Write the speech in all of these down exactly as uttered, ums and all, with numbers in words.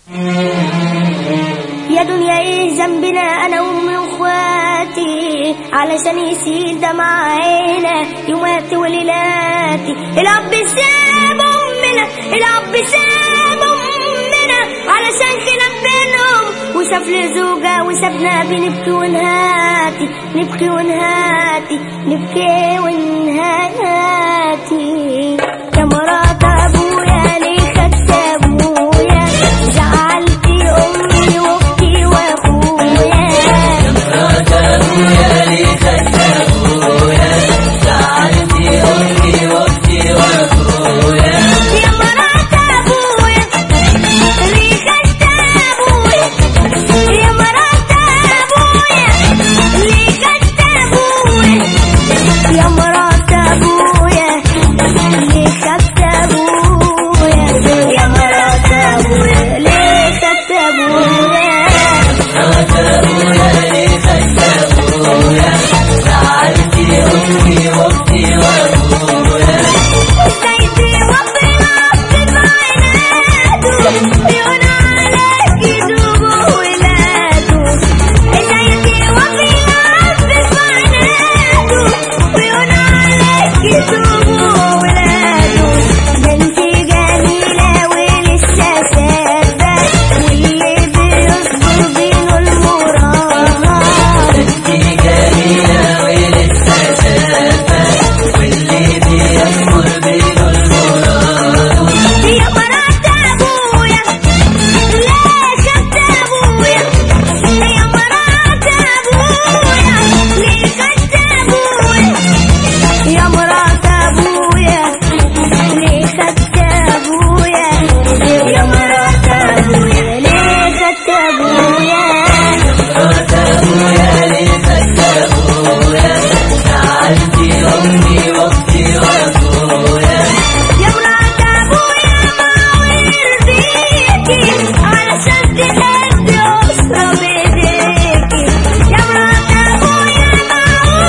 يا دنيا ايه ذنبنا انا وامي واخواتي علشان يسيل دمع عينا يوماتي وليلاتي. الاب ساب امنا الاب ساب امنا علشان خلاف بينهم وشاف لي زوجة وسابنا بنبكي ونهاتي نبكي ونهاتي نبكي ونهاتي. يا مرات ابويا ليه خدت ابويا زعلتي امي واختي واخويا. يا مرات ابويا ليه خدت ابويا زعلتي امي واختي واخويا. يا مرات ابويا ليه خدت ابويا يا مرات ابويا ليه خدت ابويا يا مرات ابويا ليه خدت ابويا يا مرات ابويا ليه خدت ابويا. مرات ابويا ليه خدت ابويا زعلتي امي واختي واخويا. سيدي ربنا في عيناته بيقول عليك يدوبوا ولاده. سيدي ربنا في عيناته بيقول عليك يدوبوا ولاده. بنتي جميلة ولسه شابة واللي بيصبر بينه المراهقة. بنتي جميلة ولسه شابة واللي بيصبر بينه المراهقة. يا مرات ابويا ليه خدت ابويا يا مرات ابويا ليه خدت ابويا يا مرات ابويا ليه خدت ابويا يا مرات ابويا ليه خدت ابويا. مرات ابويا ليه خدت ابويا زعلتي امي واختي واخويا. يا مرات ابويا ما ويرضيكي علشان تهدي اسره بايديكي. يا مرات ابويا ما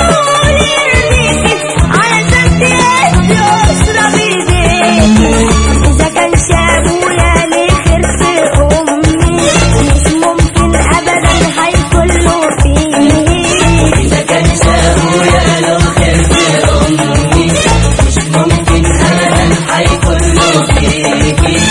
ويرضيكي علشان تهدي اسره بايديكي. اذا كانش ابويا ليه خير في امي مش ممكن ابدا هيكون له فيه. إذا كانش أبويا له خير في أمي مش ممكن أبدا هيكون له فيكي.